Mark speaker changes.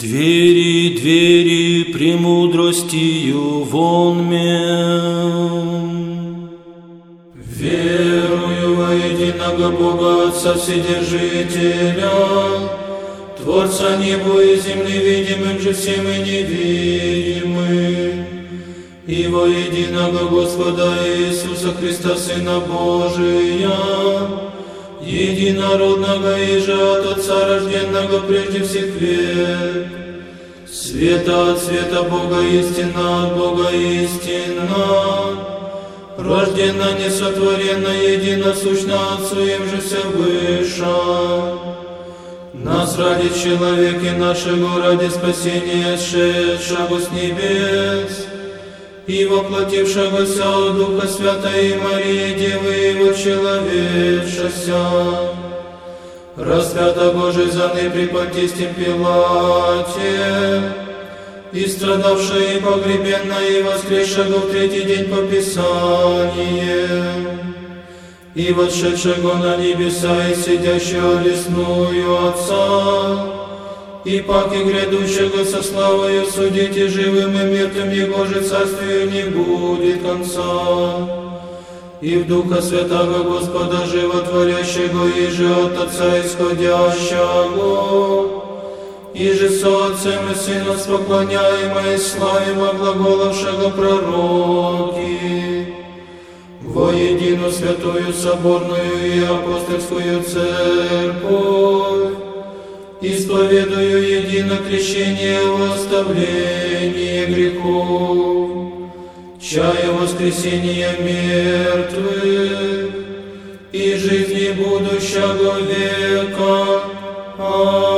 Speaker 1: Двери, двери, премудростью вонме. Верую во единого Бога Отца Вседержителя, Творца неба и земли, видимым же всем и невидимым, и во единого Господа Иисуса Христа, Сына Божия, единородного и же от Отца рожденного прежде всех век, света от света Бога истина, от Бога истина, рождена, несотворена, единосущна Отцу им же вся выша. Нас ради человека нашего, ради спасения сшедшего с небес, и воплотившегося от Духа Святой Марии, Девы Его человечася, распята Божий заны при Понтистем Пилате, и страдавшая и погребенная, и воскресшего в третий день по Писанию, и восшедшего на небеса, и сидящего одесную Отца, и паки грядущего со славою судить и живым и мертвым, Его же царствию не будет конца. И в Духа Святого Господа Животворящего, и же от Отца исходящего, и же со Отцем и Сыном споклоняемой славимо глаголовшего пророки, во единую святую соборную и апостольскую церковь, исповедую едино крещение во оставление грехов, чая воскресения мертвых и жизни будущего века. Аминь.